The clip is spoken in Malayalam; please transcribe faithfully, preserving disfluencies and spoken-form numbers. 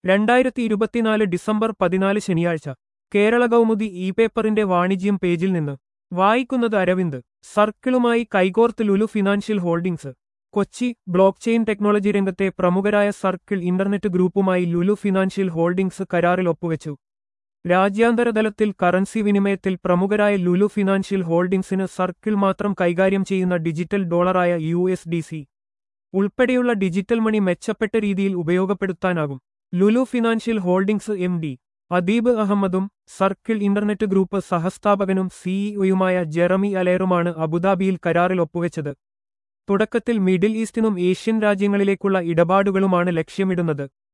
രണ്ടായിരത്തി ഇരുപത്തിനാല് ഡിസംബർ പതിനാല് ശനിയാഴ്ച കേരള കൗമുദി ഇ പേപ്പറിന്റെ വാണിജ്യം പേജിൽ നിന്ന് വായിക്കുന്നത് അരവിന്ദ്. സർക്കിളുമായി കൈകോർത്ത് Lulu financial holdings. Kochi. Blockchain technology രംഗത്തെ പ്രമുഖരായ സർക്കിൾ ഇന്റർനെറ്റ് ഗ്രൂപ്പുമായി ലുലു ഫിനാൻഷ്യൽ ഹോൾഡിംഗ്സ് കരാറിൽ ഒപ്പുവെച്ചു. രാജ്യാന്തര തലത്തിൽ കറൻസി വിനിമയത്തിൽ പ്രമുഖരായ ലുലു ഫിനാൻഷ്യൽ ഹോൾഡിംഗ്സിന് സർക്കിൾ മാത്രം കൈകാര്യം ചെയ്യുന്ന ഡിജിറ്റൽ ഡോളറായ യു എസ് ഡി സി ഉൾപ്പെടെയുള്ള ഡിജിറ്റൽ മണി മെച്ചപ്പെട്ട രീതിയിൽ ഉപയോഗപ്പെടുത്താനാകും. Lulu financial holdings M D Adeeb അഹമ്മദും സർക്കിൾ ഇന്റർനെറ്റ് ഗ്രൂപ്പ് സഹസ്ഥാപകനും സിഇഒയുമായ ജെറമി അലേറുമാണ് അബുദാബിയിൽ കരാറിൽ ഒപ്പുവെച്ചത്. തുടക്കത്തിൽ മിഡിൽ ഈസ്റ്റിനും ഏഷ്യൻ രാജ്യങ്ങളിലേക്കുള്ള ഇടപാടുകളുമാണ് ലക്ഷ്യമിടുന്നത്.